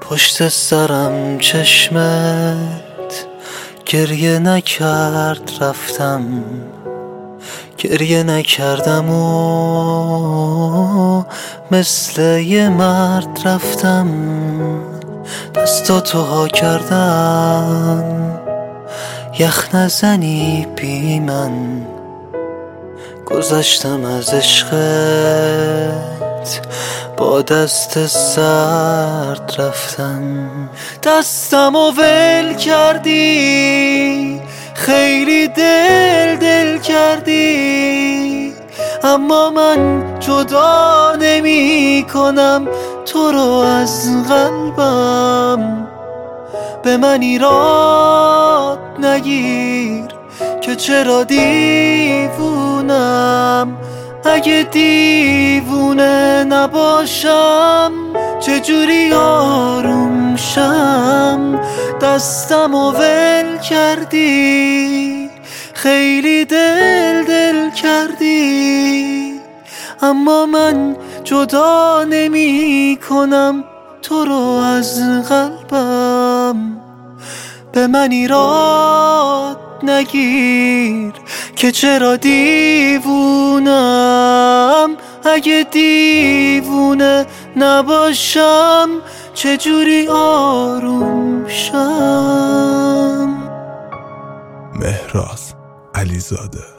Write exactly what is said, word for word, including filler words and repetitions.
پشت سرم چشمت گریه نکرد رفتم، گریه نکردم و مثل یه مرد رفتم. دستاتو ها کردم یخ نزنی بی من، گذشتم از عشقت با دست سرد رفتم. دستم و ول کردی، خیلی دل دل کردی، اما من جدا نمی کنم تو رو از قلبم. به من ایراد نگیر که چرا دیوونم، اگه دیوونه نباشم چجوری آروم شم؟ دستم و ول کردی، خیلی دل دل کردی، اما من جدا نمی کنم تو رو از قلبم. به من ایراد نگیر که چرا دیوونم، اگه دیوونه نباشم چجوری آروم شم؟ مهراز علیزاده.